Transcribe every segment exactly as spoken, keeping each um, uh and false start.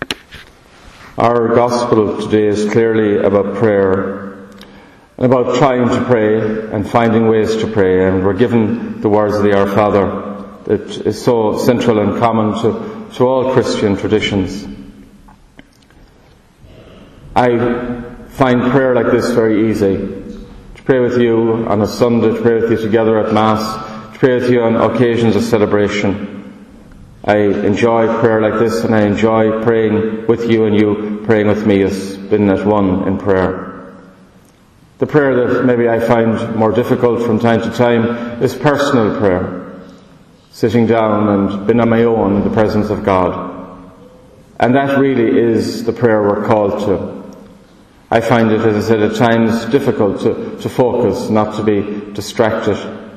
Our gospel today is clearly about prayer, and about trying to pray and finding ways to pray. And we're given the words of the Our Father that is so central and common to, to all Christian traditions. I find prayer like this very easy. To pray with you on a Sunday, to pray with you together at Mass, to pray with you on occasions of celebration. I enjoy prayer like this, and I enjoy praying with you and you praying with me as being at one in prayer. The prayer that maybe I find more difficult from time to time is personal prayer. Sitting down and being on my own in the presence of God. And that really is the prayer we're called to. I find it, as I said, at times difficult to, to focus, not to be distracted.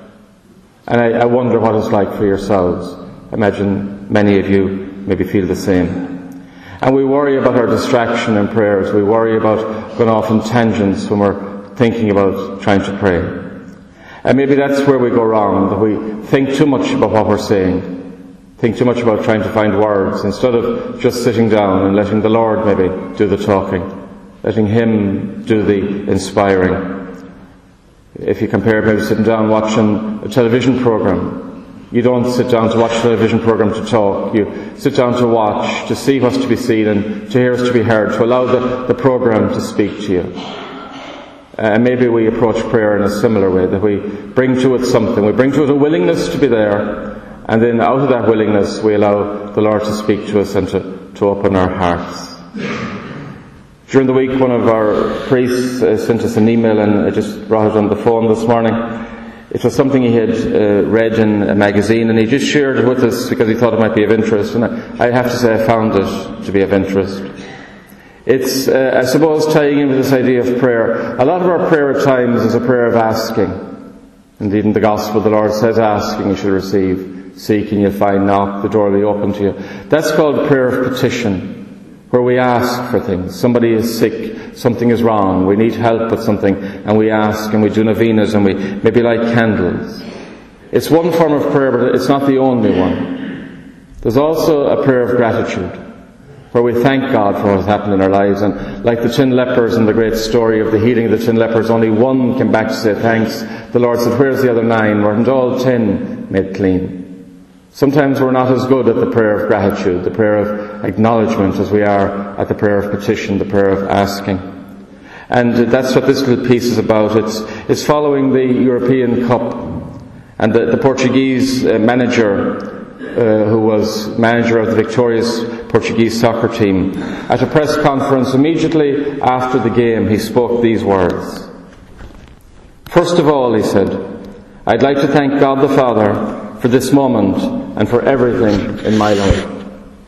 And I, I wonder what it's like for yourselves. I imagine many of you maybe feel the same. And we worry about our distraction in prayers. We worry about going off in tangents when we're thinking about trying to pray. And maybe that's where we go wrong, that we think too much about what we're saying. Think too much about trying to find words instead of just sitting down and letting the Lord maybe do the talking. Letting Him do the inspiring. If you compare maybe sitting down watching a television program, you don't sit down to watch a television program to talk. You sit down to watch, to see what's to be seen and to hear what's to be heard, to allow the, the program to speak to you. And maybe we approach prayer in a similar way, that we bring to it something. We bring to it a willingness to be there, and then out of that willingness we allow the Lord to speak to us and to, to open our hearts. During the week, one of our priests uh, sent us an email, and I just brought it on the phone this morning. It was something he had uh, read in a magazine, and he just shared it with us because he thought it might be of interest. And I, I have to say I found it to be of interest. It's, uh, I suppose, tying in with this idea of prayer. A lot of our prayer at times is a prayer of asking. Indeed, in the Gospel, the Lord says, asking you shall receive, seeking you'll find, knock, the door will be open to you. That's called prayer of petition, where we ask for things. Somebody is sick, something is wrong, we need help with something, and we ask, and we do novenas, and we maybe light candles. It's one form of prayer, but it's not the only one. There's also a prayer of gratitude, where we thank God for what has happened in our lives. And like the ten lepers in the great story of the healing of the ten lepers, only one came back to say thanks. The Lord said, where's the other nine? Weren't all ten made clean? Sometimes we're not as good at the prayer of gratitude, the prayer of acknowledgement, as we are at the prayer of petition, the prayer of asking. And that's what this little piece is about. It's, it's following the European Cup. And the, the Portuguese uh, manager, uh, who was manager of the victorious Portuguese soccer team, at a press conference immediately after the game, he spoke these words. First of all, he said, I'd like to thank God the Father for this moment and for everything in my life.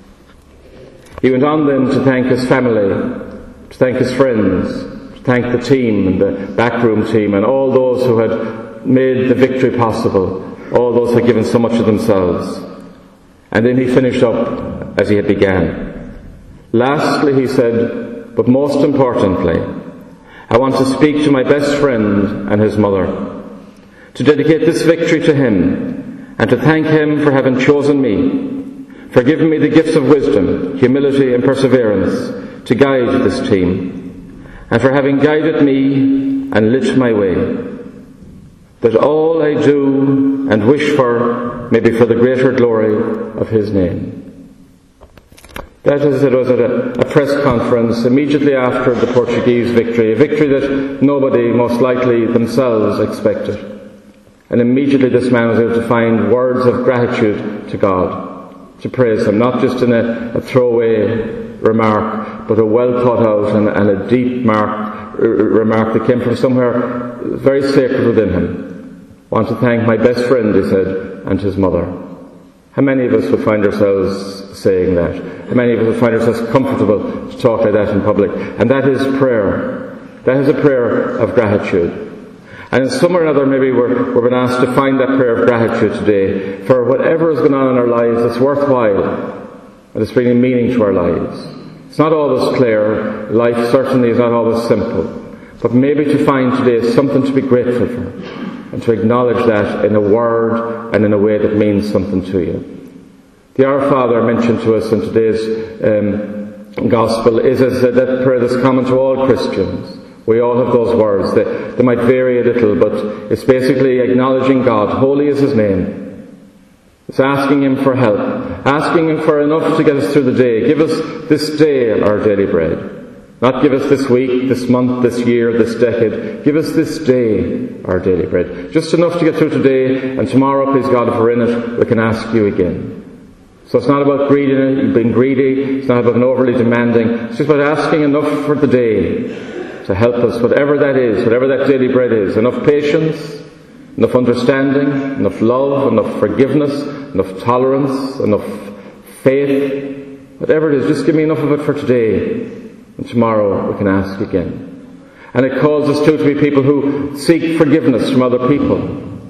He went on then to thank his family, to thank his friends, to thank the team and the backroom team and all those who had made the victory possible, all those who had given so much of themselves. And then he finished up as he had began. Lastly, he said, but most importantly, I want to speak to my best friend and his mother, to dedicate this victory to him, and to thank him for having chosen me, for giving me the gifts of wisdom, humility and perseverance to guide this team, and for having guided me and lit my way, that all I do and wish for may be for the greater glory of his name. That, as it was at a, a press conference immediately after the Portuguese victory, a victory that nobody, most likely themselves, expected. And immediately this man was able to find words of gratitude to God, to praise Him, not just in a, a throwaway remark, but a well thought out and, and a deep mark, r- remark that came from somewhere very sacred within him. I want to thank my best friend, he said, and his mother. How many of us would find ourselves saying that? How many of us would find ourselves comfortable to talk like that in public? And that is prayer. That is a prayer of gratitude. And in some or another, maybe we're, we're being asked to find that prayer of gratitude today for whatever has gone on in our lives that's worthwhile and it's bringing meaning to our lives. It's not always clear. Life certainly is not always simple. But maybe to find today something to be grateful for and to acknowledge that in a word and in a way that means something to you. The Our Father mentioned to us in today's um, Gospel is, is that prayer that's common to all Christians. We all have those words. They, they might vary a little, but it's basically acknowledging God. Holy is His name. It's asking Him for help. Asking Him for enough to get us through the day. Give us this day our daily bread. Not give us this week, this month, this year, this decade. Give us this day our daily bread. Just enough to get through today, and tomorrow, please God, if we're in it, we can ask You again. So it's not about greedy, being greedy. It's not about overly demanding. It's just about asking enough for the day to help us, whatever that is, whatever that daily bread is. Enough patience, enough understanding, enough love, enough forgiveness, enough tolerance, enough faith. Whatever it is, just give me enough of it for today. And tomorrow we can ask again. And it calls us too to be people who seek forgiveness from other people.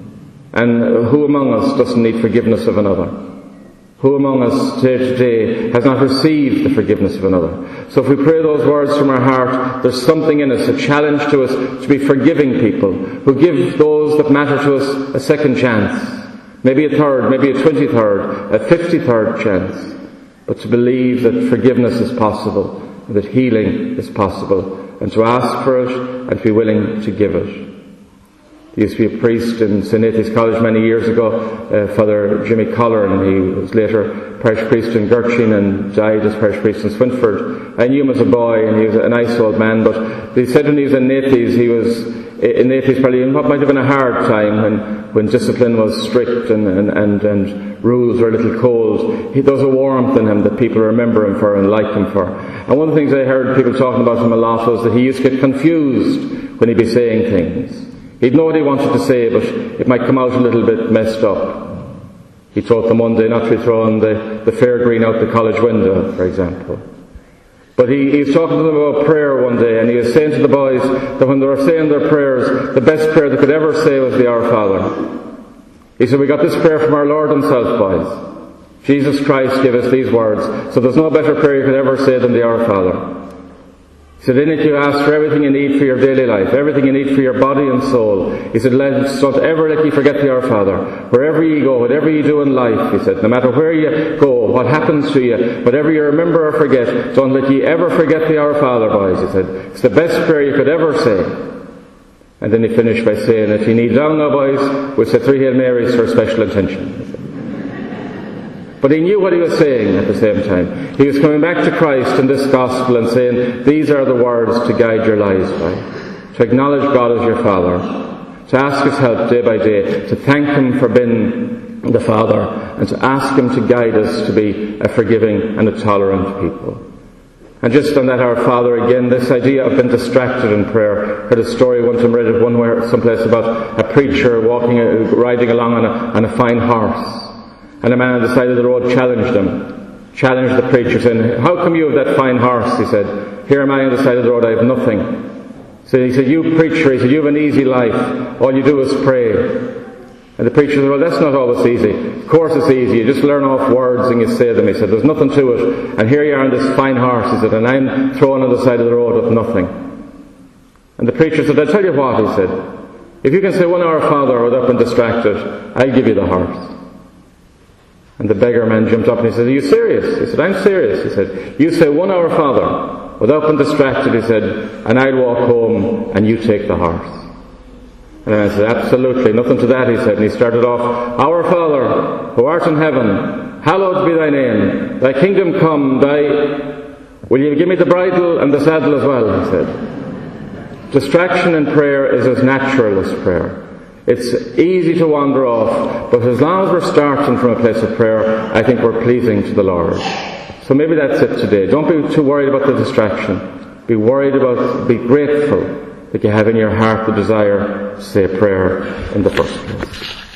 And who among us doesn't need forgiveness of another? Who among us today has not received the forgiveness of another? So if we pray those words from our heart, there's something in us, a challenge to us to be forgiving people, who give those that matter to us a second chance. Maybe a third, maybe a twenty-third, a fifty-third chance. But to believe that forgiveness is possible, and that healing is possible, and to ask for it, and to be willing to give it. He used to be a priest in Saint Nathan's College many years ago, uh, Father Jimmy Collar, and he was later parish priest in Gurchin and died as parish priest in Swinford. I knew him as a boy, and he was a nice old man, but they said when he was in Nathan's, he was in Nathan's probably in what might have been a hard time when, when discipline was strict and, and, and, and rules were a little cold. He, there was a warmth in him that people remember him for and like him for. And one of the things I heard people talking about him a lot was that he used to get confused when he'd be saying things. He'd know what he wanted to say, but it might come out a little bit messed up. He told them one day not to be throwing the, the fair green out the college window, for example. But he, he was talking to them about prayer one day, and he was saying to the boys that when they were saying their prayers, the best prayer they could ever say was the Our Father. He said, we got this prayer from our Lord Himself, boys. Jesus Christ gave us these words, so there's no better prayer you could ever say than the Our Father. He said, in it you ask for everything you need for your daily life, everything you need for your body and soul. He said, let, don't ever let you forget the Our Father. Wherever you go, whatever you do in life, he said, no matter where you go, what happens to you, whatever you remember or forget, don't let you ever forget the Our Father, boys, he said. It's the best prayer you could ever say. And then he finished by saying, if you need down now, boys, we'll say three Hail Marys for a special intention. But he knew what he was saying at the same time. He was coming back to Christ in this gospel and saying, these are the words to guide your lives by. To acknowledge God as your Father. To ask His help day by day. To thank Him for being the Father. And to ask Him to guide us to be a forgiving and a tolerant people. And just on that Our Father again, this idea of being distracted in prayer. I heard a story one time, read it one where, someplace about a preacher walking, riding along on a, on a fine horse. And a man on the side of the road challenged him, challenged the preacher, saying, how come you have that fine horse? He said, here am I on the side of the road, I have nothing. So he said, you preacher, he said, you have an easy life, all you do is pray. And the preacher said, well, that's not always easy. Of course it's easy, you just learn off words and you say them. He said, there's nothing to it. And here you are on this fine horse, he said, and I'm thrown on the side of the road with nothing. And the preacher said, I'll tell you what, he said, if you can say one Our Father without being distracted, I'll give you the horse. And the beggar man jumped up and he said, are you serious? He said, I'm serious. He said, you say one Our Father without being distracted, he said, and I'll walk home and you take the horse. And I said, absolutely, nothing to that, he said. And he started off, Our Father, who art in heaven, hallowed be thy name. Thy kingdom come, thy... Will you give me the bridle and the saddle as well, he said. Distraction in prayer is as natural as prayer. It's easy to wander off, but as long as we're starting from a place of prayer, I think we're pleasing to the Lord. So maybe that's it today. Don't be too worried about the distraction. Be worried about, be grateful that you have in your heart the desire to say a prayer in the first place.